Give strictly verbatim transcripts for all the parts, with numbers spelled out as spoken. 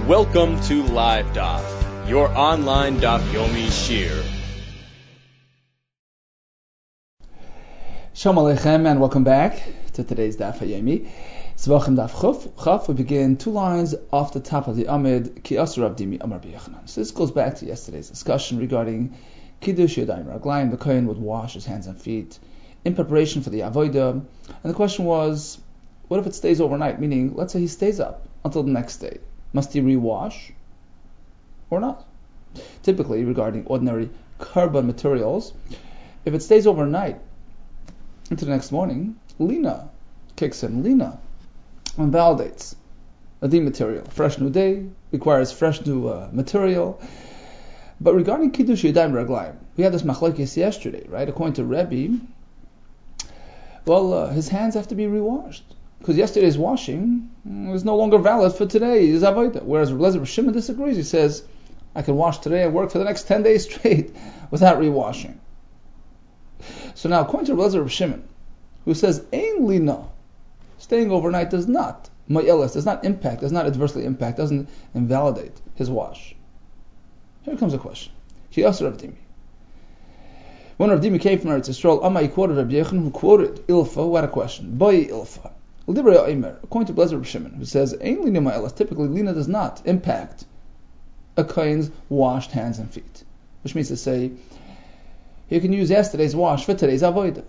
Welcome to Live Daf, your online Daf Yomi Shir. Shalom Aleichem and welcome back to today's Daf Yomi. Zvachim Daf Chaf. We begin two lines off the top of the Amid Ki Asur Rav Dimi Amar B'Yochanan. So this goes back to yesterday's discussion regarding Kiddush Yadayim Raglayim. The Kohen would wash his hands and feet in preparation for the Avodah. And the question was, what if it stays overnight? Meaning, let's say he stays up until the next day. Must he rewash or not? Typically, regarding ordinary carbon materials, if it stays overnight into the next morning, Lina kicks in. Lina invalidates a D material. Fresh new day requires fresh new uh, material. But regarding Kiddush Yadayim Raglayim, we had this machlokes yesterday, right? According to Rebbe, well, uh, his hands have to be rewashed. Because yesterday's washing is no longer valid for today's avodah. Whereas Rabbi Shimon disagrees. He says, I can wash today and work for the next ten days straight without rewashing. So now, according to Rabbi Shimon, who says, Ein lina, staying overnight does not, ma'eles, does not impact, does not adversely impact, doesn't invalidate his wash. Here comes a question. Ki Asur Rav Dimi. When Rav Dimi came from Eretz Yisrael, Amma, he quoted Rabbi Yechon, who quoted Ilfa, what a question. Boy Ilfa. According to Blazer Shimon, who says, typically lina does not impact a kohen's washed hands and feet. Which means to say, you can use yesterday's wash for today's avodah.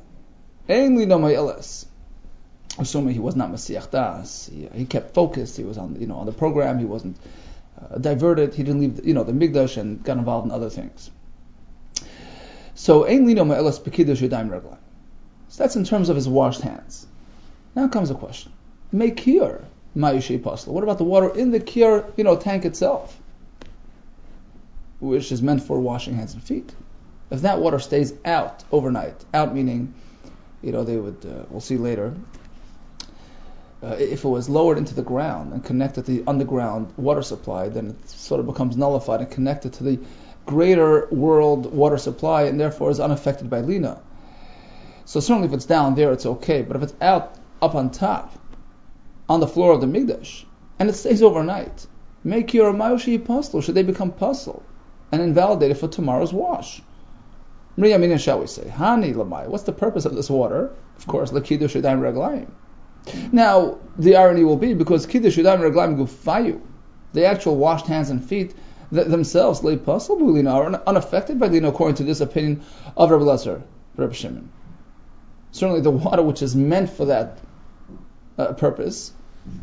Assuming he was not Masiach Das, he, he kept focused, he was on you know on the program, he wasn't uh, diverted, he didn't leave you know the Migdash and got involved in other things. So, Ein lino ma'elas b'kiddush yadayim raglayim. So that's in terms of his washed hands. Now comes a question. Mekir, ma'yushei pasla. What about the water in the kir, you know, tank itself, which is meant for washing hands and feet? If that water stays out overnight, out meaning, you know, they would, uh, we'll see later, uh, if it was lowered into the ground and connected to the underground water supply, then it sort of becomes nullified and connected to the greater world water supply and therefore is unaffected by lina. So certainly if it's down there, it's okay. But if it's out up on top, on the floor of the Migdash, and it stays overnight, make your ma'ushi pastel, should they become puzzle and invalidated for tomorrow's wash? Mriyamina, shall we say? Hani lamai. What's the purpose of this water? Of course, l'kiddush yadayim raglayim. Now, the irony will be, because kiddush yadayim raglayim gufayu, the actual washed hands and feet th- themselves, lay puzzle bulina, are unaffected by lina, according to this opinion of Rabbi Lezer, Rabbi Shimon. Certainly the water which is meant for that uh, purpose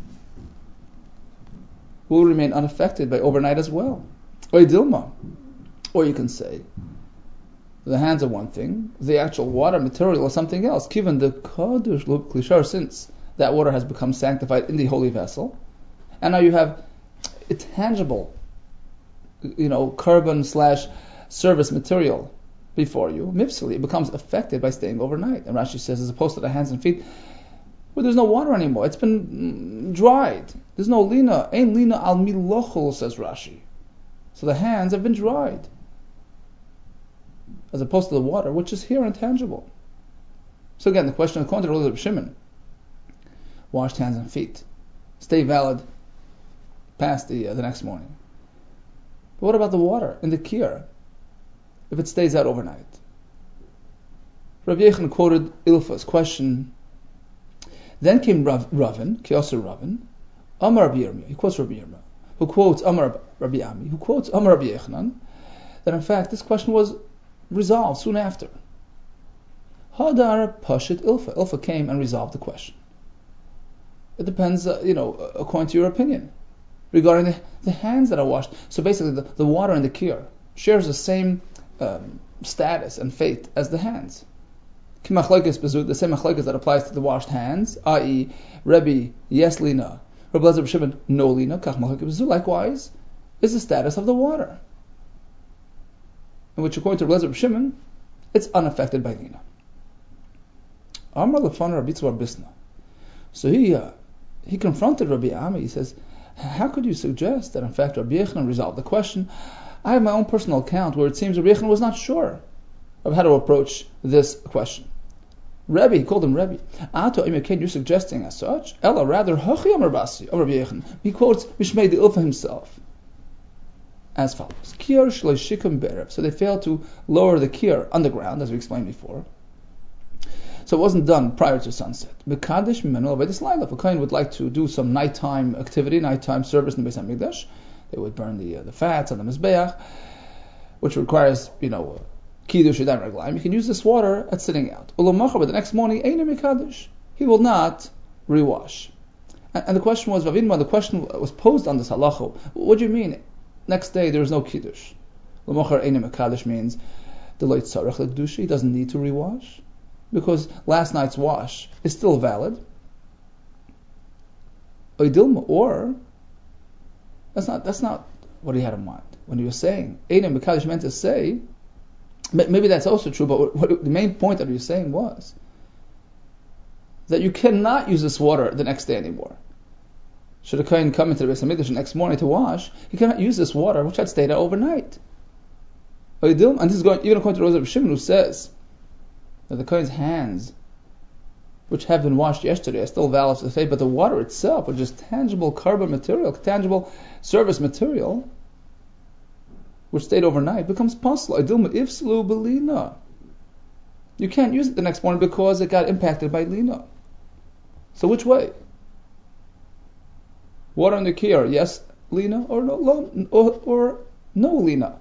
will remain unaffected by overnight as well. Or dilma. Or you can say, the hands are one thing, the actual water material is something else. Given the kadosh lub klishar, since that water has become sanctified in the holy vessel, and now you have a tangible, you know, carbon slash service material before you, mipsili, it becomes affected by staying overnight. And Rashi says, as opposed to the hands and feet, well, there's no water anymore. It's been dried. There's no lina. Ein lina al milochol, says Rashi. So the hands have been dried, as opposed to the water, which is here intangible. So again, the question according to Rabbi Shimon, washed hands and feet stay valid past the uh, the next morning. But what about the water in the kir, if it stays out overnight? Rabbi Yechon quoted Ilfa's question. Then came Rav, Ravin, Ki Asur Ravin, Amar Rabbi Yirmiyah, he quotes Rabbi Yirmiyah, who quotes Amar Rabbi Ami, who quotes Amar Rabbi Yechanan, that in fact this question was resolved soon after. Hadar Pashit Ilfa. Ilfa came and resolved the question. It depends, uh, you know, according to your opinion, regarding the, the hands that are washed. So basically the, the water in the kir shares the same um, status and fate as the hands. The same machlokes that applies to the washed hands, that is, Rebbe, yes lina, Rabbi Lezer Shimon, no lina, kach machlokes bezud, likewise, is the status of the water, in which according to Rabbi Lezer Shimon, it's unaffected by lina. Amar lefan Rabbi Tzvar Bisna. So he uh, he confronted Rabbi Ami. He says, how could you suggest that in fact Rabbi Yechanan resolved the question? I have my own personal account where it seems Rabbi Yechanan was not sure of how to approach this question. Rebbe, he called him Rebbe. Ato Imekin, you're suggesting as such. Ella, rather, Hachi Amar Basi, of Rabbi Yechon. He quotes Mishmei the Ilfa himself. as follows. Kior shlo shikum berev. So they failed to lower the kior underground, as we explained before. So it wasn't done prior to sunset. Mekadesh mimenu avodas laila. If a kohen would like to do some nighttime activity, nighttime service in the Beis Hamikdash, they would burn the uh, the fats on the mizbeach, which requires, you know, kiddush yadayim raglayim. You can use this water at sitting out. Ulamachar, but the next morning, eina mekadesh. He will not rewash. And, and the question was, Vavinma, the question was posed on this halacha. What do you mean? Next day there is no kiddush. Ulamachar eina mekadesh means the loy tzarech l'kedusha. He doesn't need to rewash, because last night's wash is still valid. Or that's not that's not what he had in mind when he was saying Eina Mekadesh. Meant to say, maybe that's also true, but what, the main point that he was saying was that you cannot use this water the next day anymore. Should a kohen come into the Beis Hamikdash the next morning to wash, he cannot use this water which had stayed out overnight. And this is going even according to Reb Shimon, who says that the kohen's hands, which have been washed yesterday, are still valid for the faith, but the water itself, which is tangible carbon material, tangible service material, which stayed overnight, becomes possible. You can't use it the next morning because it got impacted by lina. So which way? Water in the kior, yes, lina, or no, or, or no lina.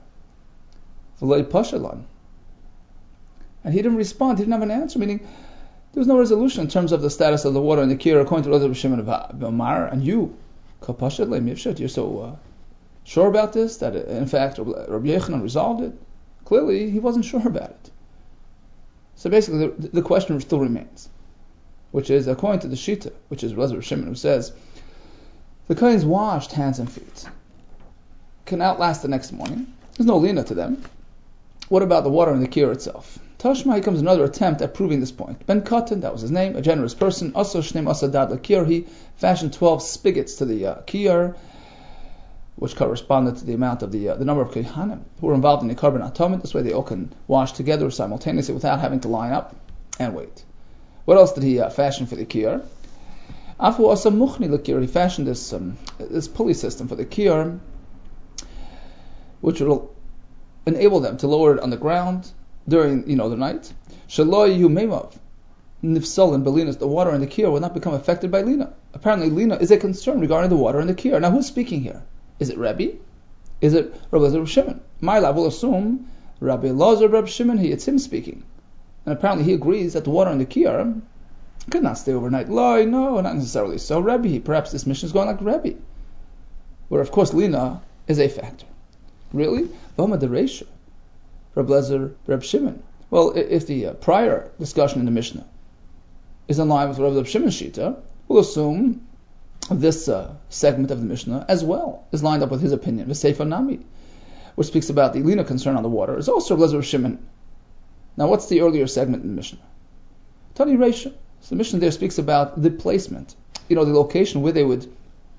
And he didn't respond. He didn't have an answer. Meaning, there was no resolution in terms of the status of the water in the kior according to Reb Shimon Amar. And you, you're so uh, sure about this that it, in fact Rabbi Yochanan resolved it. Clearly, he wasn't sure about it. So basically, the, the question still remains, which is according to the Shita, which is Reb Shimon, who says the kohen's washed hands and feet can outlast the next morning. There's no lina to them. What about the water in the kior itself? Tashma, here comes another attempt at proving this point. Ben Katan, that was his name, a generous person. Also, Shneim Asadad Lakir, he fashioned twelve spigots to the uh, kior, which corresponded to the amount of the uh, the number of kohanim who were involved in the carbon atomid. This way, they all can wash together simultaneously without having to line up and wait. What else did he uh, fashion for the kior? Afu Asa Muchni Lakir, he fashioned this um, this pulley system for the kior, which will enable them to lower it on the ground during, you know, the night. Shaloi Yumemav Nifsal and Belinas, the water in the kior will not become affected by lina. Apparently, lina is a concern regarding the water in the kior. Now, who's speaking here? Is it Rebbe? Is it Rabbi Elazar Shimon? My lab will assume Rabbi Elazar Reb Shimon. He, it's him speaking, and apparently he agrees that the water in the kior could not stay overnight. Loi, no, not necessarily. So Rebbe, perhaps this mission is going like Rebbe, where of course lina is a factor. Really? Vama de Reisha, Reb Elazar, Reb Shimon. Well, if the uh, prior discussion in the Mishnah is in line with Reb Shimon's Shita, we'll assume this uh, segment of the Mishnah as well is lined up with his opinion, V'Seifa Nami, which speaks about the lina concern on the water. It's also Reb Elazar, Reb Shimon. Now, what's the earlier segment in the Mishnah? Tani Reisha. So the Mishnah there speaks about the placement, you know, the location where they would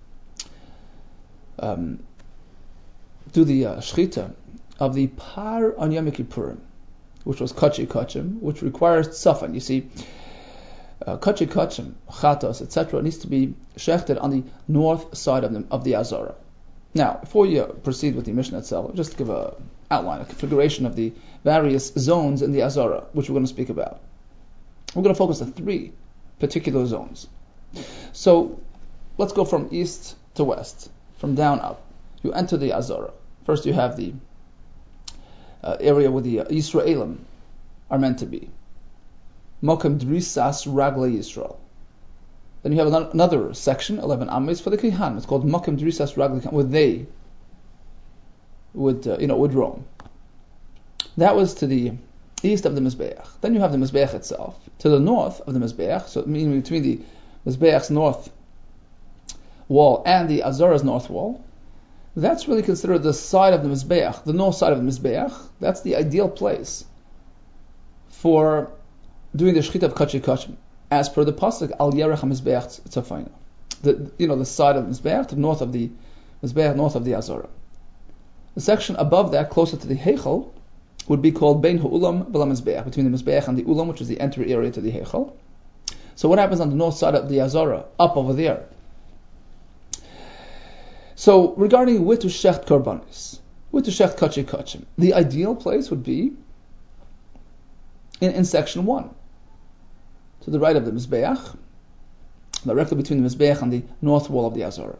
um, do the uh, shchita of the par on Yom Kippurim, which was kachi kachim, which requires tzafan. You see, uh, kachi kachim, chatos, et cetera, needs to be shechted on the north side of the of the azara. Now, before you proceed with the Mishnah itself, just to give a outline, a configuration of the various zones in the azara, which we're going to speak about. We're going to focus on three particular zones. So, let's go from east to west, from down up. You enter the azara. First, you have the uh, area where the uh, Yisraelim are meant to be. Mokem Drisas Ragle Yisrael. Then you have another, another section, eleven Amis, for the Kehan. It's called Mokem Drisas Ragle Kehan, where they would, uh, you know, would roam. That was to the east of the Mizbeach. Then you have the Mizbeach itself. To the north of the Mizbeach, so meaning between the Mizbeach's north wall and the Azara's north wall, that's really considered the side of the Mizbeach, the north side of the Mizbeach. That's the ideal place for doing the Shechita of Kachi Kachim, as per the Pasuk, Al Yerech HaMizbeach Tzafayna. The, you know, the side of the Mizbeach, the north of the Mizbeach, north of the Azara. The section above that, closer to the Heichal, would be called Bein Ha'ulam V'la Mizbeach, between the Mizbeach and the Ulam, which is the entry area to the Heichal. So what happens on the north side of the Azara, up over there? So regarding where to shecht korbanos, with the Shecht Kachi Kachim. The ideal place would be in, in section one, to the right of the Mizbeach, directly between the Mizbeach and the north wall of the Azorah.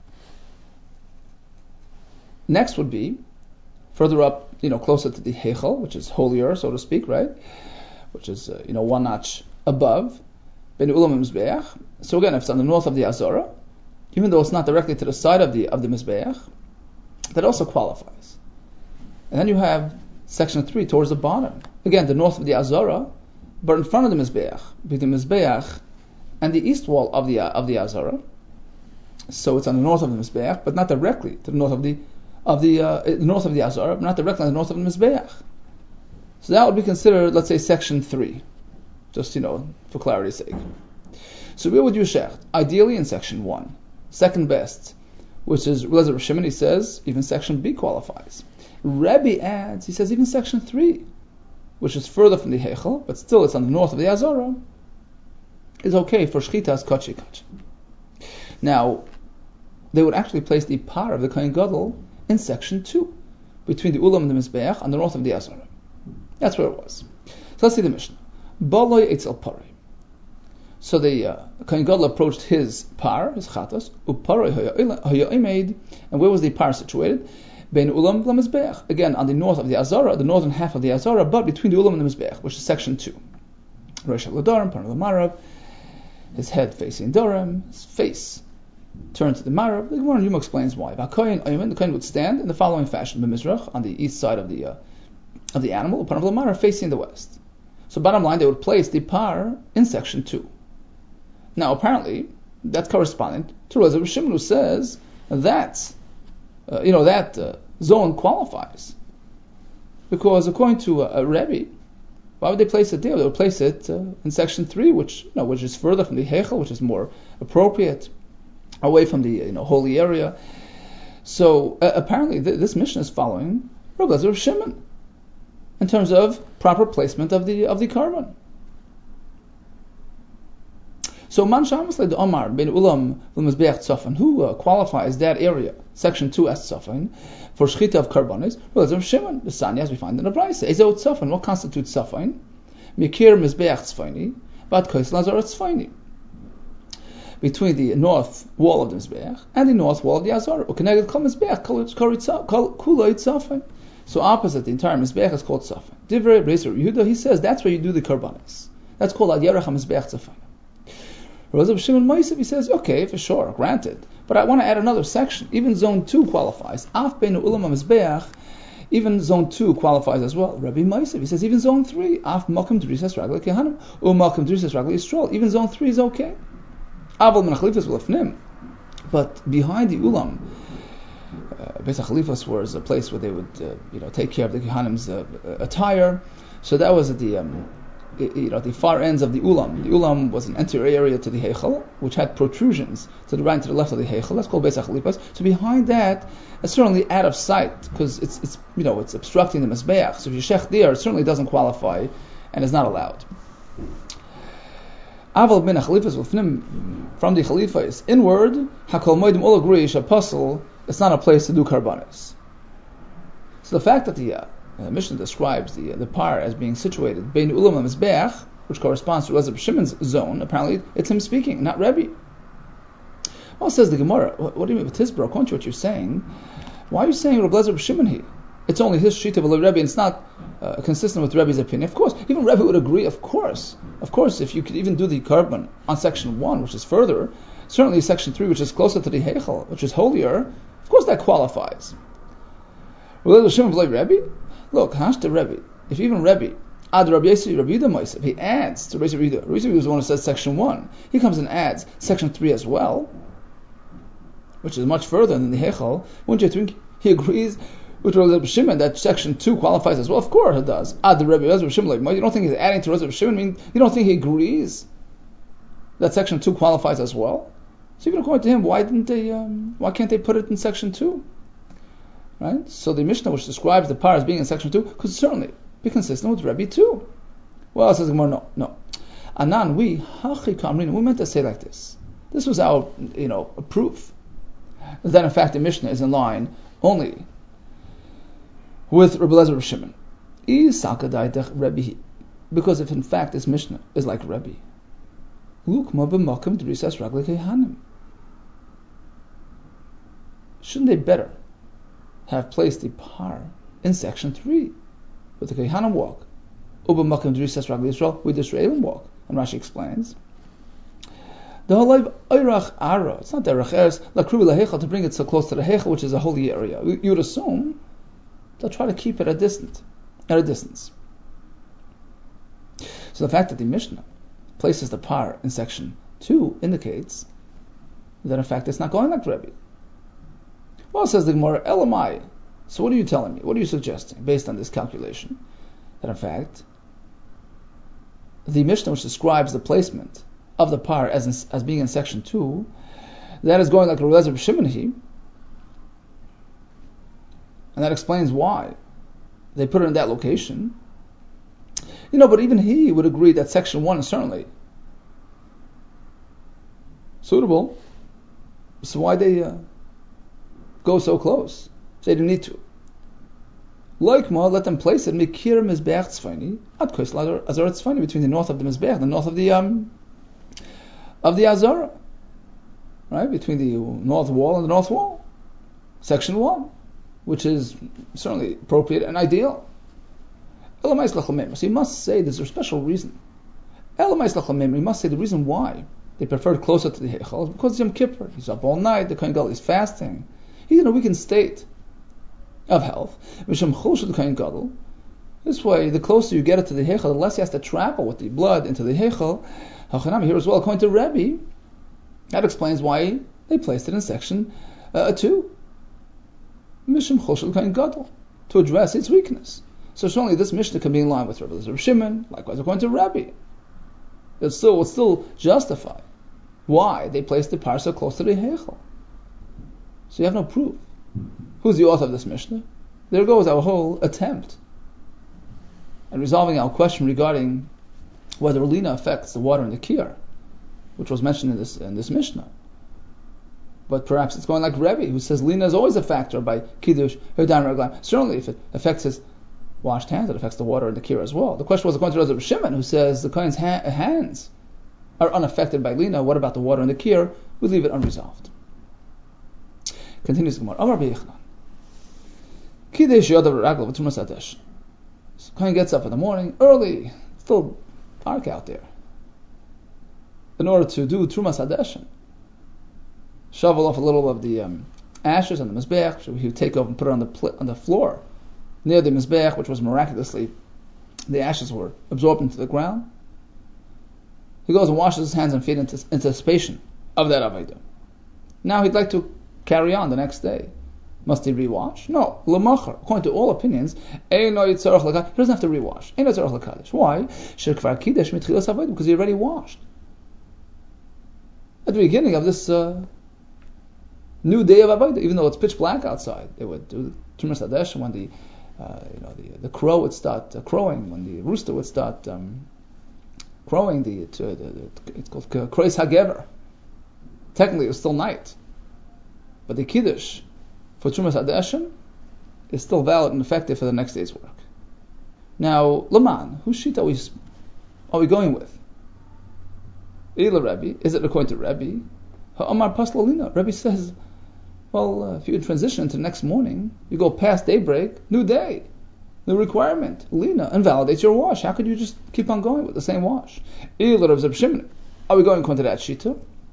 Next would be further up, you know, closer to the Heichel, which is holier, so to speak, right? Which is, uh, you know, one notch above, Ben Ulam and Mizbeach. So again, if it's on the north of the Azorah, even though it's not directly to the side of the of the Mizbeach, that also qualifies. And then you have section three towards the bottom. Again, the north of the Azorah, but in front of the Mizbeach, between the Mizbeach and the east wall of the uh, of the Azorah. So it's on the north of the Mizbeach, but not directly to the north of the of the uh, north of the Azorah, but not directly on the north of the Mizbeach. So that would be considered, let's say, section three, just, you know, for clarity's sake. So where would you shecht? Ideally in section one, second best, which is Rezer Shimon. He says even section B qualifies. Rebbe adds, he says even section three, which is further from the Heichel, but still it's on the north of the Azorah, is okay for Shchitas Kachi Kachi. Now, they would actually place the par of the Kohen Gadol in section two, between the Ulam and the Mizbeach on the north of the Azorah. That's where it was. So let's see the Mishnah. Baloi Eitzel Pari. So the uh, Kohen Gadol approached his par, his chatas, uparoi haya'imed, and where was the par situated? Bein Ulam and Mizbeach. Again, on the north of the Azorah, the northern half of the Azorah, but between the Ulam and the Mizbeach, which is section two. Rosh HaLadarim, Parnal Marav, his head facing Dorim, his face turned to the Marav. The Gemara Yuma explains why. The Kohen would stand in the following fashion: B'mizrach, on the east side of the uh, of the animal, Parnal Marav facing the west. So bottom line, they would place the par in section two. Now apparently, that's corresponding to Rezer Shimon, who says that uh, you know that uh, zone qualifies, because according to uh, a Rebbe, why would they place it there? They would place it uh, in section three, which you know, which is further from the Heichel, which is more appropriate, away from the you know holy area. So uh, apparently, th- this mission is following Rabbi Rezer Shimon in terms of proper placement of the of the carbon. So Man Shamas Leid Omar Ben Ulam V'Mizbeach Tzafan, who uh, qualifies that area, section two as Tzafan, for Shchita of Karbanis, Rezer Shimon, the Sanya, as we find in the Brayse. Ezot Tzafan, what constitutes Tzafan? Mikir Mizbeach Tzfani, Bad Kois Lazar Tzfani. Between the north wall of the Mizbeach and the north wall of the Azorah. Ukeneged Kol Mizbeach Kuloi Tzafan. So opposite the entire Mizbeach is called Tzafan. Divrei Rezer Yehuda, he says that's where you do the Karbanis. That's called Ad Yerach HaMizbeach Tzafan. Rezer Shimon Moisev, he says, okay, for sure, granted. But I want to add another section. Even zone two qualifies. Af Beinu Ulam HaMizbeach, even zone two qualifies as well. Rabbi Moisev, he says, even zone three, Af Makom Drisas Ragli Kehanim, U Makom Drisas Ragli Yisrael. Even zone three is okay. Aval Min HaChalifas L'Fnim. But behind the Ulam, uh, Beis HaChalifas was a place where they would, uh, you know, take care of the Kehanim's uh, attire. So that was at the, um, you know, the far ends of the Ulam. The Ulam was an anterior area to the Heichel, which had protrusions to the right and to the left of the Heichel. That's called Beis HaChalifas. So behind that, it's certainly out of sight, because it's, it's, you know, it's obstructing the Mizbeach. So if you shech there, it certainly doesn't qualify, and is not allowed. Aval bin HaChalifas L'Fnim, from the Chalifas inward, Hakol Moedim all agree, Shapasul, it's not a place to do karbanis. So the fact that the uh, the Mishnah describes the uh, the par as being situated Bein Ulam and Mizbeach, which corresponds to Rezer Shimon's zone, apparently it's him speaking, not Rebbe. Well, says the Gemara, what, what do you mean with Tisbro? According to what you're saying, why are you saying Rabbi Rezer Shimon here? It's only his sheet of a Rebbe, and it's not uh, consistent with Rebbe's opinion. Of course, even Rebbe would agree. Of course, of course, if you could even do the carbon on section one, which is further, certainly section three, which is closer to the Heichel, which is holier, of course that qualifies. Rabbi Rezer Shimon v'loi Rebbe. Look, Hashta Rebbe. If even Rebbe, Ad Rabbi Yossi Rabbi Yehuda Moisev, he adds to Rabbi Yehuda. Rabbi Yehuda is the one who says section one. He comes and adds section three as well, which is much further than the Heichel. Wouldn't you think he agrees with Rabbi Shimon that section two qualifies as well? Of course it does. Ad Rabbi Yossi Shimon, like, you don't think he's adding to Rabbi Shimon? I mean, you don't think he agrees that section two qualifies as well? So even according to him, why didn't they? Um, why can't they put it in section two? Right? So the Mishnah, which describes the par as being in section two, could certainly be consistent with Rebbe too. Well, says the Gemara, no, no. Anan, we, hachi kamrin, we meant to say like this. This was our, you know, proof that in fact the Mishnah is in line only with Rabbi Eliezer Reb Shimon. Because if in fact this Mishnah is like Rebbe, shouldn't they better have placed the par in section three with the Kehanim walk? With the Israelim walk. And Rashi explains, the Halav Oirach Ara, it's not Derech Eretz, Lakrubi Lahechel, to bring it so close to the Hechel, which is a holy area. You would assume they'll try to keep it at a distance. At a distance. So the fact that the Mishnah places the par in section two indicates that in fact it's not going like Rebbe. Well, says the Gemara, Elamai. So what are you telling me? What are you suggesting based on this calculation? That in fact the Mishnah which describes the placement of the par as in, as being in section two, that is going like Rabbi Eliezer Shimon, and that explains why they put it in that location. You know, but even he would agree that section one is certainly suitable. So why they uh, go so close? They didn't need to. Like more, let them place it Mikir Mizbeach Tzfani, at Kois Azar Tzfani, between the north of the Mizbeach and the north of the um of the Azara. Right? Between the north wall and the north wall. Section one, which is certainly appropriate and ideal. So you must say there's a special reason. You must say the reason why they preferred closer to the Heichal is because Yom Kippur. He's up all night, the Kohen Gadol is fasting. He's in a weakened state of health. This way, the closer you get it to the Heichal, the less he has to travel with the blood into the Heichal. Here as well, according to Rebbe, that explains why they placed it in section uh, two. To address its weakness. So certainly this Mishnah can be in line with Rabbi Eliezer Shimon, likewise according to Rabbi. It still will still justify why they placed the par so close to the Heichal. So you have no proof. Who's the author of this Mishnah? There goes our whole attempt at resolving our question regarding whether Lina affects the water in the Kiyar, which was mentioned in this in this Mishnah. But perhaps it's going like Rebbe, who says Lina is always a factor by Kiddush, Herdan Raglam. Certainly if it affects his washed hands, it affects the water in the Kiyar as well. The question was according to Rabbi Shimon, who says the Kohen's ha- hands are unaffected by Lina. What about the water in the Kiyar? We leave it unresolved. Continues the Gemara. Amar B'Yechnan. Kiddush Yodav Raglav V'Tumas Hadesh. So Kohen gets up in the morning, early, still dark out there, in order to do Trumas Hadeshin. Shovel off a little of the um, ashes on the Mizbeach, so he would take over and put it on the pl- on the floor near the Mizbeach, which was miraculously, the ashes were absorbed into the ground. He goes and washes his hands and feet in anticipation of that Avodah. Now he'd like to carry on the next day. Must he rewash? No. L'machar, according to all opinions, he doesn't have to rewash. Why? Because he already washed. At the beginning of this uh, new day of Avodah, even though it's pitch black outside, they would do Trumas Hadesh when the uh, you know the the crow would start uh, crowing, when the rooster would start um, crowing. The, uh, the, the it's called Krois HaGever. Technically, it was still night, but the Kiddush for Trumas Hadeshin is still valid and effective for the next day's work. Now, Laman, whose sheet are we are we going with? Ila Rebbe, is it according to Rebbe? Ha'amar Paslalina. Rebbe says, well, uh, if you transition to the next morning, you go past daybreak, new day, new requirement, Lina, invalidates your wash. How could you just keep on going with the same wash? Ila Reb Zeb Shimon. Are we going according to that shita?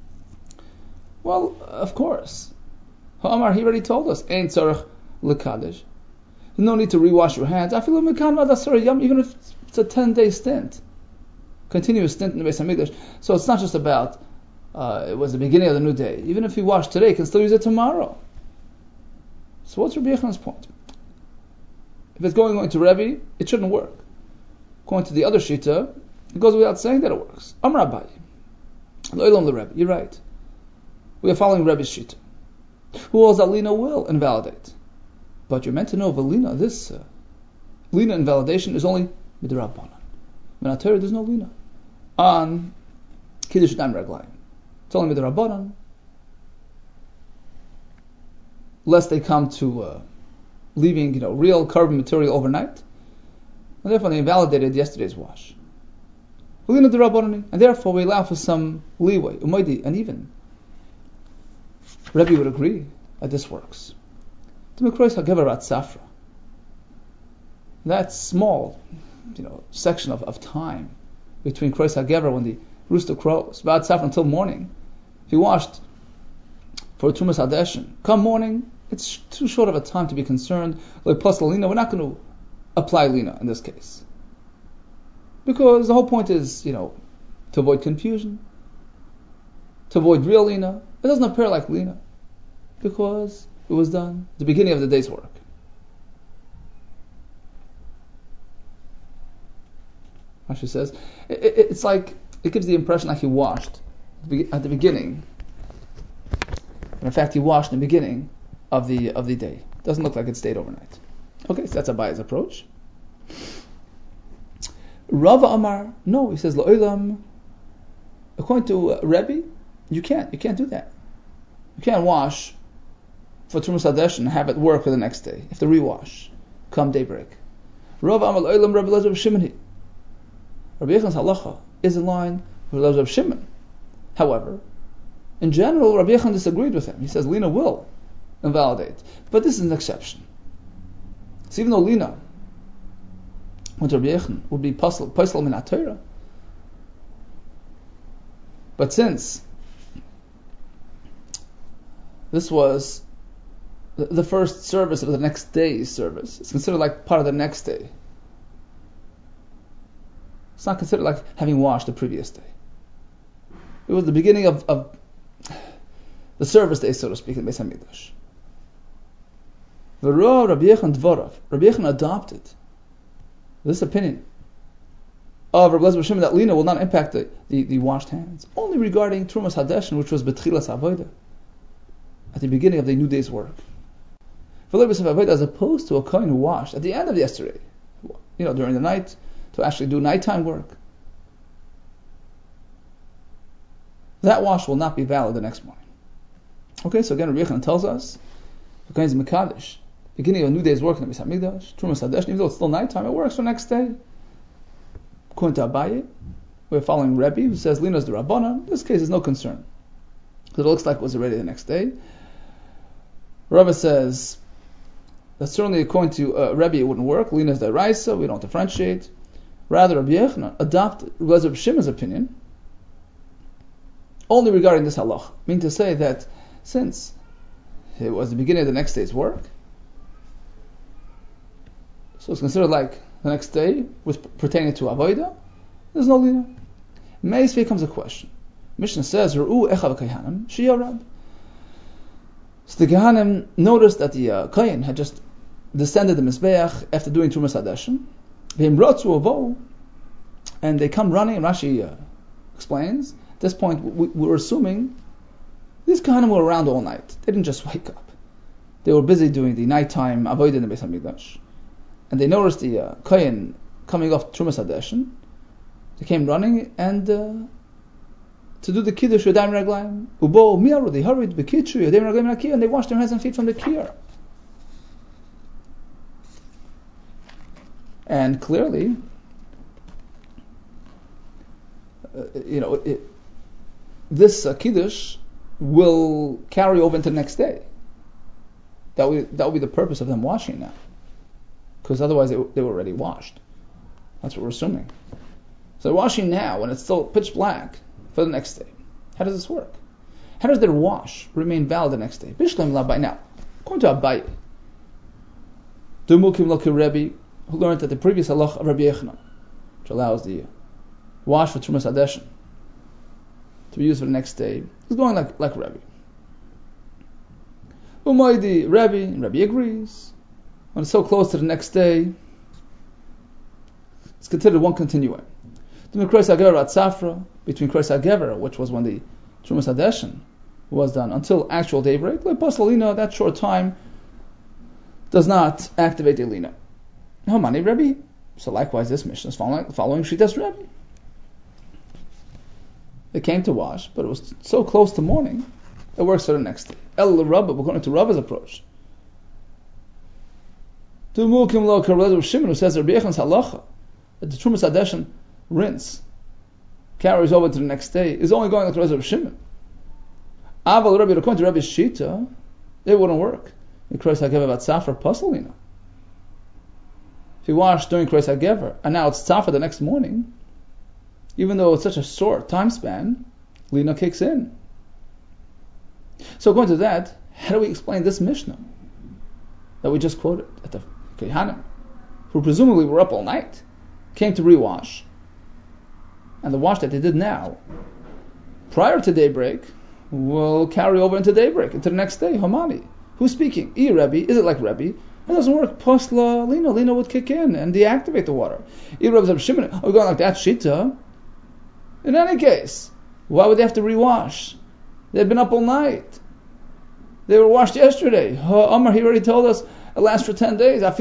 Well, of course. Ha'amar, he already told us, Ein tzarech l'kadesh. There's no need to rewash your hands. I feel even if it's a ten-day stint. Continuous stint in the Beis Hamikdash. So it's not just about uh, it was the beginning of the new day. Even if you wash today, you can still use it tomorrow. So what's Rabbi Yechanan's point? If it's going going to Rebbe, it shouldn't work. According to the other shita, it goes without saying that it works. Amar Abaye, Lo'elam l'Rebbe. You're right. We are following Rebbe's shita. Who else that Lina will invalidate? But you're meant to know, Velina, this uh, Lina invalidation is only midrabanan. In Torah, there's no Lina on Kiddush Dam Raglayim. It's only midrabanan, lest they come to uh, leaving, you know, real carbon material overnight, and therefore they invalidated yesterday's wash. And therefore we allow for some leeway, and even Rebbe would agree that this works. That small, you know, section of, of time between Krois HaGever, when the rooster crows, Ba'ad Safra until morning, if he washed for Trumas Hadeshin, come morning, it's too short of a time to be concerned. Like plus Lina, we're not going to apply Lina in this case. Because the whole point is, you know, to avoid confusion, to avoid real Lina. It doesn't appear like Lina, because it was done at the beginning of the day's work. Rashi says, it, it, it's like, it gives the impression like he washed at the beginning. In fact, he washed in the beginning of the of the day. Doesn't look like it stayed overnight. Okay, so that's Abaye's approach. Rava Amar, no, he says, Lo'ilam, according to uh, Rebbe, you can't, you can't do that. You can't wash for Trumas Hadesh and have it work for the next day. You have to rewash, come daybreak. Rava Amar Lo'ilam, Rabbi Elazar Shimoni. Rabbi Yechan's halacha is in line with Rabbi Elazar Shimon. However, in general, Rabbi Yechan disagreed with him. He says Lina will invalidate. But this is an exception. So even though Lina, with Rabbi Yechan, would be Pasal min HaTorah, but since this was the, the first service of the next day's service, it's considered like part of the next day. It's not considered like having washed the previous day. It was the beginning of, of the service day, so to speak, in Beis HaMikdash. V'ro Rabbi Yechon Dvorav. Rabbi Yechon adopted this opinion of Rabbi Elazar Shimon that Lina will not impact the, the, the washed hands, only regarding Trumas Hadeshin, which was Betchilas Avodah, at the beginning of the new day's work. As opposed to a kohen who washed at the end of yesterday, you know, during the night, to actually do nighttime work. That wash will not be valid the next morning. Okay, so again, Rabbi Yechon tells us, the kohen is Mekadosh, beginning of a new day's work in the Beis HaMikdash, Trumas Hadesh, even though it's still nighttime, it works for the next day. According to Abaye, we're following Rebbe, who says Lina is the Rabbanan. In this case, there's no concern, because it looks like it was already the next day. Rebbe says that certainly according to uh, Rebbe, it wouldn't work. Lina is the Raisa, we don't differentiate. Rather, Rabbi Yechon adopted Rabbi Shimon's opinion only regarding this halach, meaning to say that since it was the beginning of the next day's work, so it's considered like the next day was pertaining to avodah, there's no lina. Meis becomes a question. Mishnah says, "Ru'u echav kahanim sheyarad." So the Gehanim noticed that the uh, Kayin had just descended the Mizbeach after doing Trumas Hadeshin. And they come running, and Rashi uh, explains, at this point we, we're assuming these Kahanim were around all night. They didn't just wake up. They were busy doing the nighttime avodah in the Beis HaMikdash. And they noticed the uh, Kayin coming off Trumas Hadeshin. They came running and uh, to do the Kiddush Yadayim Raglayim. Ubo Miyaru, they hurried, Bekitchu Yadayim Raglayim Nakiyah, and they washed their hands and feet from the Kiyah. And clearly, uh, you know, it, this uh, Kiddush will carry over into the next day. That would, that would be the purpose of them washing now. Because otherwise they, they were already washed. That's what we're assuming. So they're washing now when it's still pitch black for the next day. How does this work? How does their wash remain valid the next day? Bishlam la by now. According to Abaye, Dumukim Loki Rebbe, who learned that the previous halach of Rabbi Yechon, which allows the wash for Trumas Hadeshin to be used for the next day, is going like like Rebbe. Umaydi Rebbe, Rebbe agrees. When it's so close to the next day, it's considered one continuum. Between Krois HaGever, which was when the Trumas Hadeshin was done, until actual daybreak, like Pasalina, that short time does not activate the Lina. Homani Rebbe. So likewise, this mission is following, following Shitas Rebbe. They came to wash, but it was so close to morning, it works for the next day. El Rabba, according to Rabba's approach, To Mukim Lo Karel Shimon, who says Rabbi Yechan's halacha that the Trumas Hadeshin rinse carries over to the next day is only going like the Rabbi Shimon. Aval Rabbi, according to Rabbi Shita, it wouldn't work. Because I gave about Safra Pasalina. If you wash during Kreis HaGever, and now it's Tzafra the next morning, even though it's such a short time span, Lina kicks in. So according to that, how do we explain this Mishnah that we just quoted at the Kehanim, who presumably were up all night, came to rewash, and the wash that they did now, prior to daybreak, will carry over into daybreak, into the next day, Homani. Who's speaking? E Rebbe, is it like Rebbe? It doesn't work. Posla Lina, Lina would kick in and deactivate the water. E Rebbe Shimon, are we going like that Shita? In any case, why would they have to rewash? They've been up all night. They were washed yesterday. Omar, he already told us it lasts for ten days. The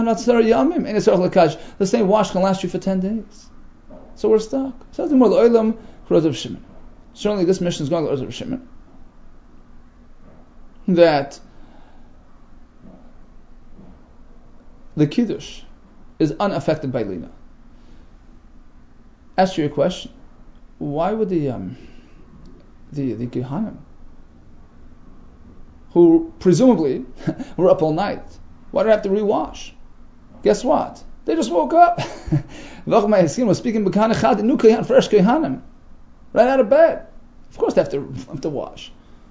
same wash can last you for ten days. So we're stuck. Certainly this mission is going to Rav Shimon. That the Kiddush is unaffected by Lina. Ask you a question. Why would the um, the the Gehanim, who presumably were up all night, why do they have to rewash? Guess what? They just woke up. was speaking new fresh Gehanim, right out of bed. Of course they have to have to wash.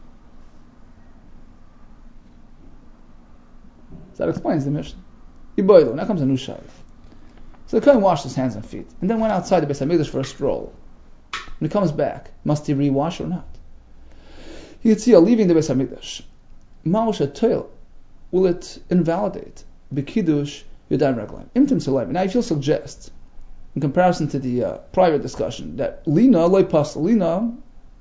So that explains the Mishnah. Iboilu, now comes a new shayla. So the Kohen washed his hands and feet, and then went outside the Beis Hamikdash for a stroll. When he comes back, must he rewash or not? Yitzia, leaving the Beis Hamikdash, Ma'osha Toil, will it invalidate B'Kiddush Yadayim Reglaim? Imtim Salayim. Now, if you'll suggest, in comparison to the uh, prior discussion, that Lina, Loi Pas, Lina,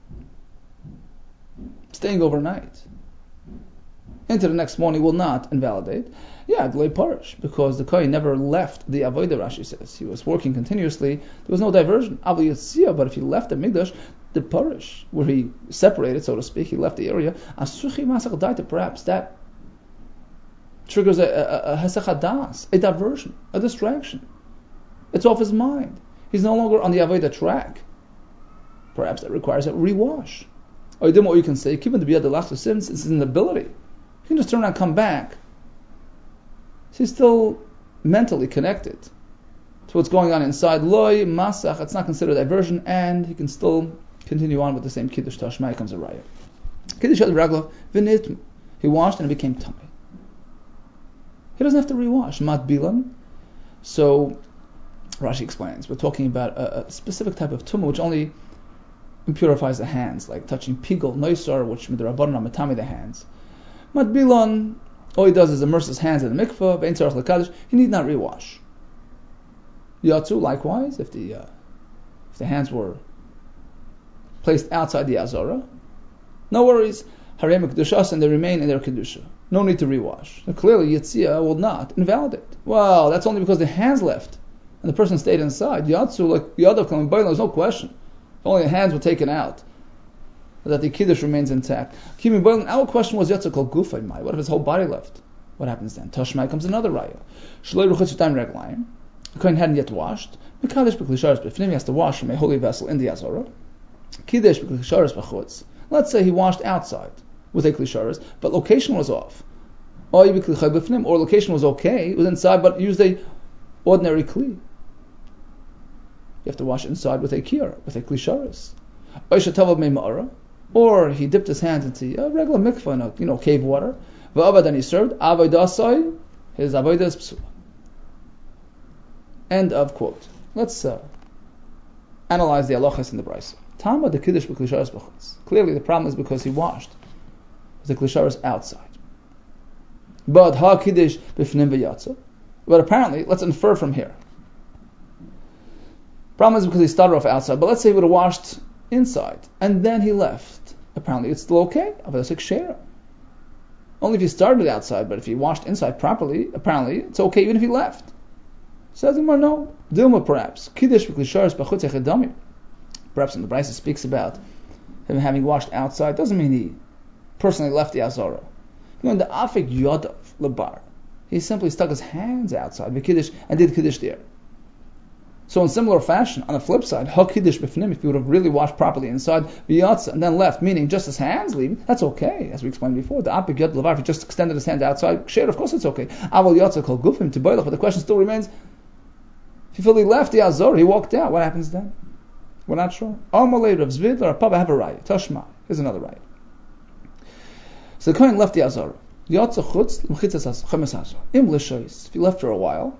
staying overnight into the next morning will not invalidate. Yeah, Glei Parish, because the Kohen never left the Avodah, Rashi says. He was working continuously. There was no diversion. Avli Yitzia, but if he left the Mikdash, the Parish, where he separated, so to speak, he left the area, Asuchi Masach Daita, perhaps that triggers a, a, a Hesach Hadas, a diversion, a distraction. It's off his mind. He's no longer on the Avodah track. Perhaps that requires a rewash. Or what you can say, given the Biyad Lachta, since it's an ability, you can just turn around and come back. So he's still mentally connected to what's going on inside. Loi, Masach, it's not considered diversion, and he can still continue on with the same Kiddush Tashmai comes a raya. Kiddush Raglav, Vinit, he washed and it became tummy. He doesn't have to rewash. Mat Bilan. So, Rashi explains, we're talking about a, a specific type of tumah which only impurifies the hands, like touching pigul, noisar, which midrabanan matami the hands. Mat Bilan, all he does is immerse his hands in the mikveh, ve'en tzarach l'kadosh, he need not rewash. Yatsu, likewise, if the uh, if the hands were placed outside the azara, no worries, harem kedushas, and they remain in their kedusha. No need to rewash. Now, clearly, Yitzia will not invalidate. Well, that's only because the hands left and the person stayed inside. Yatsu, like Yadav coming by, there's no question. If only the hands were taken out, that the kiddush remains intact. Our question was Yatsu called Gufay Mai. What if his whole body left? What happens then? Tashmai comes another raya. Shalei ruchitz time reglaim. The Kohen hadn't yet washed. Mekadesh b'klisharis b'fnim, he has to wash from a holy vessel in the azara. Kiddush b'klisharis b'chutz. Let's say he washed outside with a klisharis, but location was off. Or location was okay, it was inside, but used a ordinary kli. You have to wash inside with a kiyar, with a klisharis. Or he dipped his hands into a regular mikvah, in a, you know, cave water. Then he served. Avodah his avodah is psula. End of quote. Let's uh, analyze the halachas in the brayso. Tama the kiddush b'klisharis b'chutz. Clearly, the problem is because he washed with the klisharis outside. But ha kiddush b'fnim v'yatsa. But apparently, let's infer from here. Problem is because he started off outside. But let's say he would have washed inside and then he left. Apparently, it's still okay. Avodah kshera. Only if he started outside, but if he washed inside properly, apparently it's okay even if he left. Says him or no, Dilma perhaps. Kiddush b'klisharis b'chutz echadami. Perhaps when the Brisa speaks about him having washed outside, doesn't mean he personally left the azara. You know, the afik yodav lebar. he simply stuck his hands outside the Kiddush and did Kiddush there. So in similar fashion, on the flip side, ha Kiddush b'fnim, if he would have really washed properly inside v'yatza and then left, meaning just his hands leaving, that's okay, as we explained before. The apik yad levar, if he just extended his hands outside, share, of course it's okay. Aval yatza kol gufim to boilach, but the question still remains, if he fully left the Azor, he walked out, what happens then? We're not sure. Amalei Rav Zvid or Papa have a riot. Tashma. Here's another riot. So the Kohen left the Azor. Yatza chutz l'mchitzas chemes Azor. Im l'shois. If he left for a while,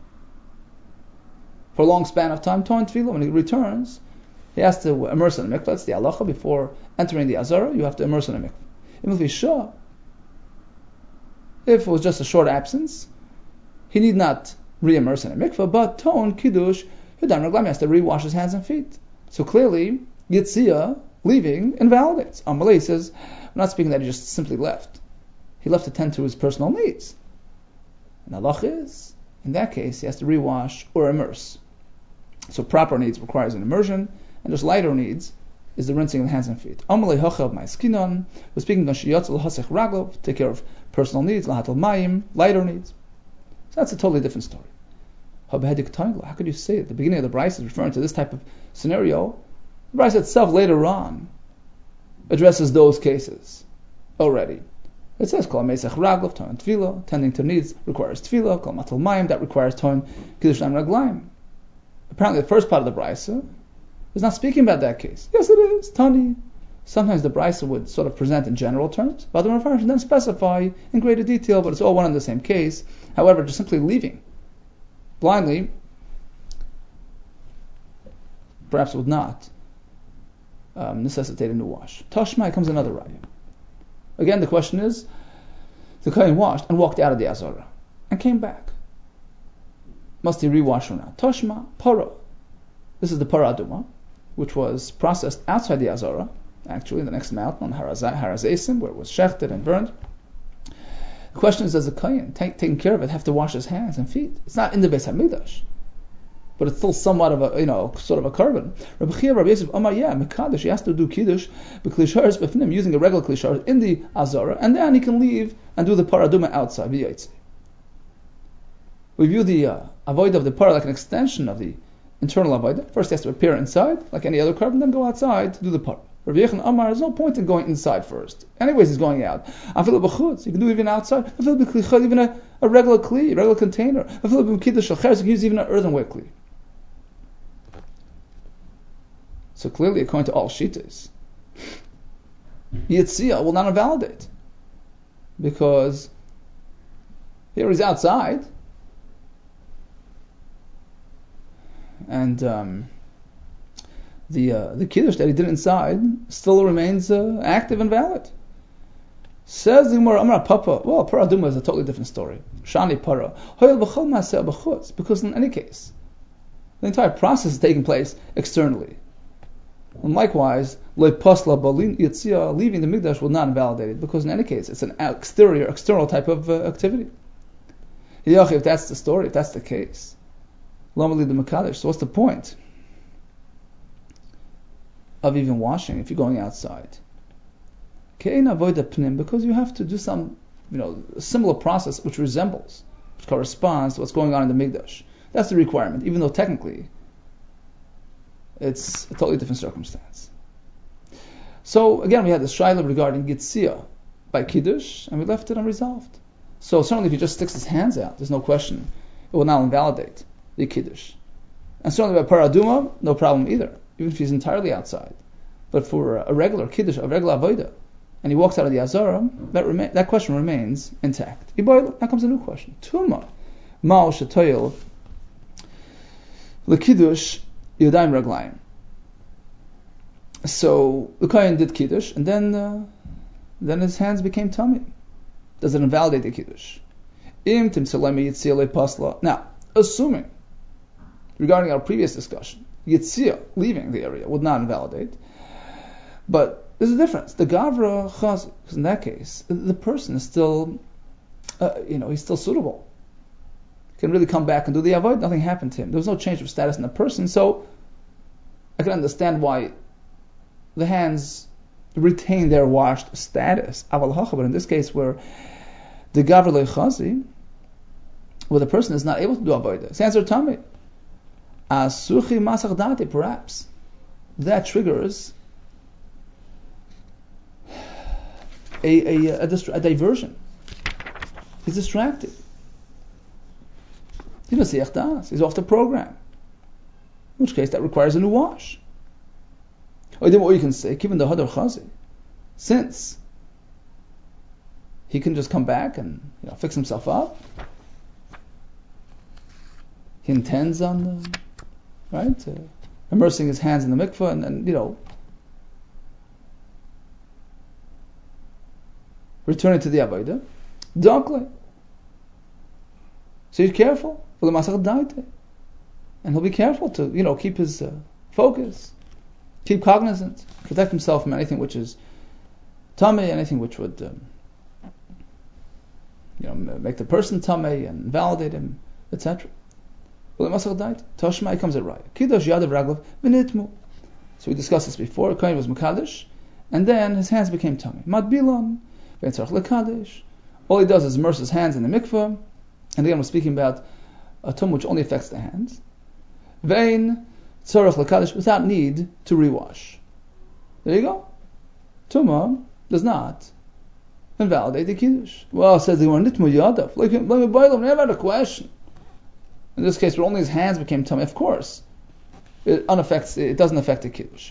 for a long span of time, Toin Tefillah, when he returns, he has to immerse in a mikveh. That's the halacha. Before entering the Azor, you have to immerse in a mikveh. Im l'shah. If it was just a short absence, he need not re-immerse in a mikveh, but Ton Kiddush, Yudan Raglam, he has to re-wash his hands and feet. So clearly, Yitzia, leaving, invalidates. Amalei says, we're not speaking that he just simply left. He left to tend to his personal needs. And halach is, in that case, he has to re-wash or immerse. So proper needs requires an immersion, and just lighter needs is the rinsing of the hands and feet. Amalei hachav ma'eskinon, we're speaking of shiyatzel hasech raglov, take care of personal needs, lahatal mayim, lighter needs. So that's a totally different story. How could you say at the beginning of the Bryce is referring to this type of scenario? The Bryce itself later on addresses those cases already. It says, Kol Mesech Raglov, Toin Tefillah, tending to needs requires Tefillah, Kol Matal Mayim, that requires Toin Kiddush Nam Raglaim. Apparently the first part of the Bryce is not speaking about that case. Yes, it is, Tani. Sometimes the Bryce would sort of present in general terms, but the Rav should then specify in greater detail, but it's all one and the same case. However, just simply leaving blindly, perhaps would not um, necessitate a new wash. Tashma comes another raya. Again, the question is, the Kohen washed and walked out of the Azara and came back. Must he rewash or not? Tashma, para. This is the para aduma, which was processed outside the Azara, actually in the next mountain on Harazesim, where it was shechted and burned. The question is, does the Kohen, take, taking care of it, have to wash his hands and feet? It's not in the Beis Hamikdash, but it's still somewhat of a, you know, sort of a carbon. Rabbi Chia, Rabbi Yosef, Amar, yeah, Mekadosh, he has to do Kiddush, b'klisharis b'fnim, using a regular klishar in the Azara, and then he can leave and do the paraduma outside, v'yaitzi. We view the uh, avoid of the para like an extension of the internal avoid. First he has to appear inside, like any other carbon, then go outside to do the para. Rabbi Yechon Amar, there's no point in going inside first. Anyways, he's going out. Afilu b'chutz, you can do even outside. Afilu b'klichot, even a, a regular kli, a regular container. Afilu b'kiddush shacher, you can use even an earthenware kli. So clearly, according to all shitas, Yitzia will not invalidate, because here he's outside, and um, the uh, the kiddush that he did inside still remains uh, active and valid. Says the Gemara, Amar Papa, well, para aduma is a totally different story. Shani para, because in any case, the entire process is taking place externally. And likewise, leaving the Mikdash will not invalidate it, because in any case, it's an exterior, external type of uh, activity. If that's the story, if that's the case, Lama the Mekadosh, so what's the point of even washing if you're going outside? Because you have to do some, you know, a similar process which resembles, which corresponds to what's going on in the Mikdash. That's the requirement, even though technically it's a totally different circumstance. So again, we had this shaila regarding Yitzia by Kiddush, and we left it unresolved. So certainly if he just sticks his hands out, there's no question, it will not invalidate the Kiddush. And certainly by Paraduma, no problem either, even if he's entirely outside. But for a regular Kiddush, a regular Avodah, and he walks out of the Azara, that rema- that question remains intact. Now comes a new question. Tuma, Ma'al Shetoyel, L'Kiddush, Yodayim Raglayim. So the Kohen did Kiddush, and then uh, then his hands became tummy. Does it invalidate the Kiddush? Im Tim Salemi Yitzia Pasla. Now, assuming, regarding our previous discussion, Yitzia, leaving the area, would not invalidate, but there's a difference. The Gavra Chaz, because in that case, the person is still, uh, you know, he's still suitable. He can really come back and do the avoid. Nothing happened to him. There was no change of status in the person, so I can understand why the hands retain their washed status. But in this case, where the Gavra Chazi, where the person is not able to do avodah. His hands are tummy. Asuchi masach date, perhaps that triggers a, a, a, distra- a diversion. He's distracted. He's off the program. In which case, that requires a new wash. Or then what you can say, given the hadar chazi, since he can just come back and you know, fix himself up, he intends on uh, right uh, immersing his hands in the mikveh and, and you know returning to the avodah. Dakle. So he's careful for the masach daite, and he'll be careful to you know keep his uh, focus, keep cognizant, protect himself from anything which is tamei, anything which would um, you know make the person tamei and validate him, et cetera. Well, the masach daite tashmai comes at right. Kiddush yadav raglav v'nitmu. So we discussed this before. Kohen was mekadosh, and then his hands became tamei. Madbilon v'etzarach lekadosh. All he does is immerse his hands in the mikveh. And again, we're speaking about a tum which only affects the hands. Vein tzarech lekadosh, without need to rewash. There you go. Tumah does not invalidate the kiddush. Well, says the one nitmu yadav. Like let me boil him. Never had a question. In this case, where only his hands became tumah, of course, it unaffects. It doesn't affect the kiddush.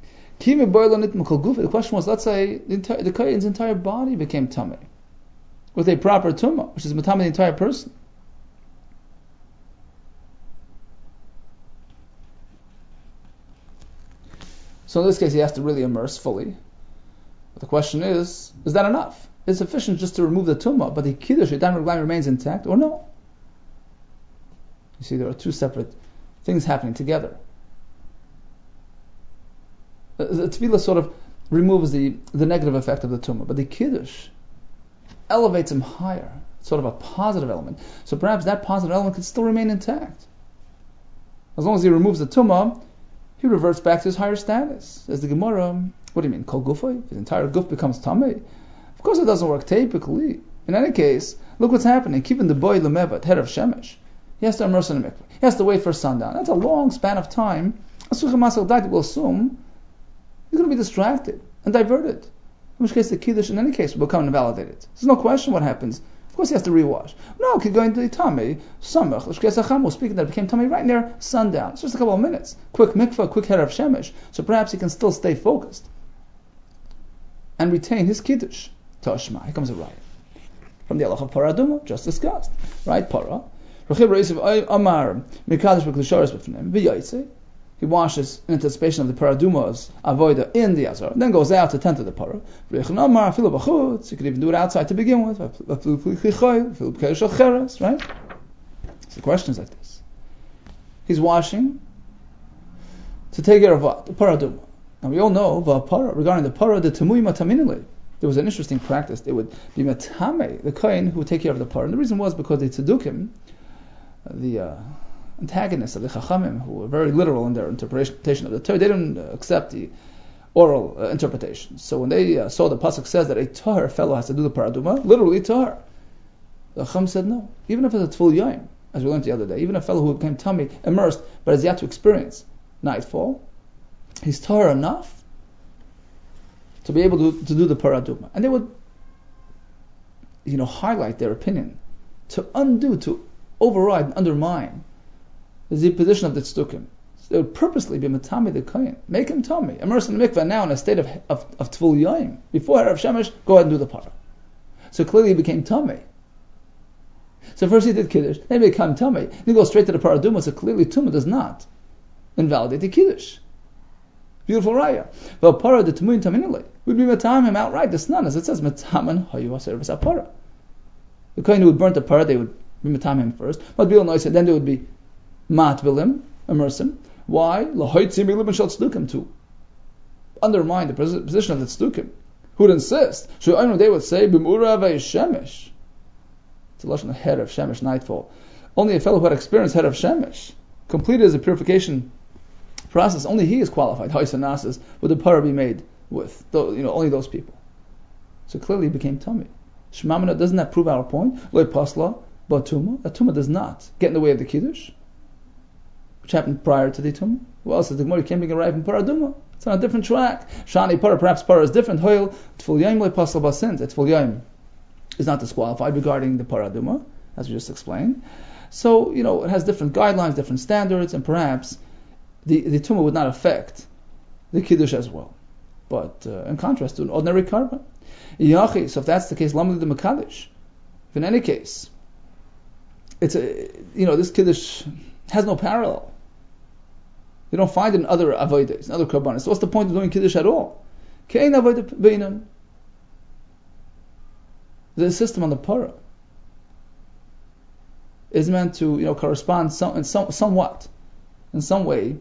The question was, let's say the, entire, the kohen's entire body became tumah with a proper tumah, which is matama the entire person. So in this case, he has to really immerse fully. But the question is, is that enough? Is it sufficient just to remove the tumah, but the kiddush, the diamond line remains intact, or no? You see, there are two separate things happening together. The, the tevilah sort of removes the, the negative effect of the tumah, but the kiddush elevates him higher. It's sort of a positive element. So perhaps that positive element could still remain intact. As long as he removes the tumah, he reverts back to his higher status. As the Gemara, what do you mean, kol gufay? His entire guf becomes tamei? Of course it doesn't work typically. In any case, look what's happening. Keeping the boy lemevat, head of shemesh, he has to immerse in the mikveh. He has to wait for sundown. That's a long span of time. Asucha masach daite will assume he's going to be distracted and diverted. In which case the kiddush in any case will become invalidated. There's no question what happens. Of course he has to rewash. No, he's going to the tamei, samach, l'shkesacham, we're speaking that it became tamei right near sundown. It's just a couple of minutes. Quick mikveh, quick head of shemesh. So perhaps he can still stay focused and retain his kiddush. Tashma, here comes a riot. From the halach of paraduma, just discussed. Right, para. Amar, mikadosh b'klisharis b'fnim, v'yaitze. He washes in anticipation of the paradumas avoida in the azar, then goes out to tend to the para. You could even do it outside to begin with. Right? So the question is like this: he's washing to take care of what? The paraduma. Now we all know the para, regarding the para, the tamui mataminile. There was an interesting practice. They would be matame, the kohen who would take care of the para. And the reason was because the tzedukim, the uh, antagonists of the Chachamim, who were very literal in their interpretation of the Torah, they didn't uh, accept the oral uh, interpretation. So when they uh, saw the pasuk says that a tahar fellow has to do the paraduma, literally tahar, the Chacham said no. Even if it's a tful yom, as we learned the other day, even a fellow who became tummy immersed but has yet to experience nightfall, he's tahar enough to be able to, to do the paraduma. And they would, you know, highlight their opinion to undo, to override and undermine the position of the tzdukim. So they would purposely be matami the kohen, make him tummy, immerse in the mikveh now in a state of of, of tvul yom. Before Erev Shemesh, go ahead and do the para. So clearly he became tummy. So first he did kiddush, then he became tummy. Then he goes straight to the paraduma. So clearly tumah does not invalidate the kiddush. Beautiful raya. But para the tamuin taminile would be matam him outright. The snan, as it says, mataman hayu service para. The kohen who would burn the para, they would be matam him first. But Bill Noise, then they would be mat bilim, immerse him. Why? Lahoitzi milim shel tzdukim, to undermine the position of the tzdukim, who would insist. So they would say b'mura ve'shemesh. It's a lashon head of shemesh, nightfall. Only a fellow who had experienced head of shemesh, completed as a purification process, only he is qualified. Ha'isanasis would the para be made with? You know, only those people. So clearly he became tummy. Shemamina, doesn't that prove our point? Loy pasla But Tumah, a Tumah does not get in the way of the Kiddush, which happened prior to the Tumah. Well, says the Gemara, you can't be right from Paraduma. It's on a different track. Shani Para, perhaps Para is different. Hoil, Tful Yaim le Pasal Basint. Tful Yaim is not disqualified regarding the Paraduma, as we just explained. So, you know, it has different guidelines, different standards, and perhaps the, the Tumah would not affect the Kiddush as well. But uh, in contrast to an ordinary Karban. Yachi, so if that's the case, Lamad the Makadish. If in any case, it's a, you know, this Kiddush has no parallel. You don't find it in other avodas, in other karbanos. So what's the point of doing Kiddush at all? Kein avodah beinan. The system on the para is meant to, you know, correspond some, in some, somewhat, in some way,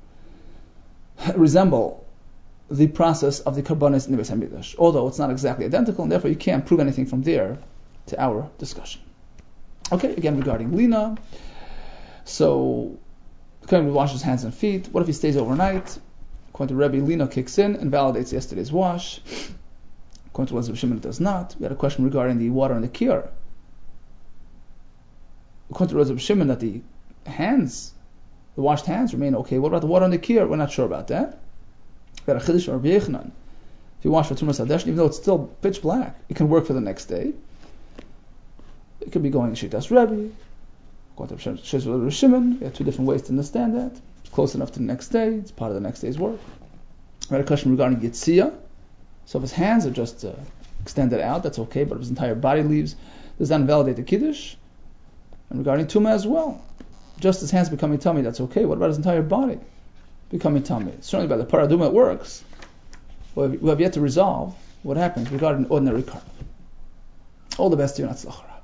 resemble the process of the karbanos in the Beis Hamikdash. Although it's not exactly identical, and therefore you can't prove anything from there to our discussion. Okay, again regarding Lina. So, the Kohen would wash his hands and feet. What if he stays overnight? According to Rebbe, Lina kicks in and validates yesterday's wash. According to Elazar Shimon, it does not. We had a question regarding the water in the kiyar. According to Elazar Shimon, that the hands, the washed hands remain okay. What about the water in the kiyar? We're not sure about that. We had a chiddush or Rabbi Yechanan. If you wash for Tumas Hadesh, even though it's still pitch black, it can work for the next day. It could be going to Shitas Rebbe. According to Shizra Shimon, we have two different ways to understand that. It's close enough to the next day. It's part of the next day's work. We had a question regarding Yitziyah. So if his hands are just uh, extended out, that's okay. But if his entire body leaves, does that invalidate the Kiddush? And regarding Tumah as well. Just his hands becoming tummy, that's okay. What about his entire body becoming tummy? Certainly by the Paraduma it works. We have yet to resolve what happens regarding ordinary karma. All the best to you, Natzlachar.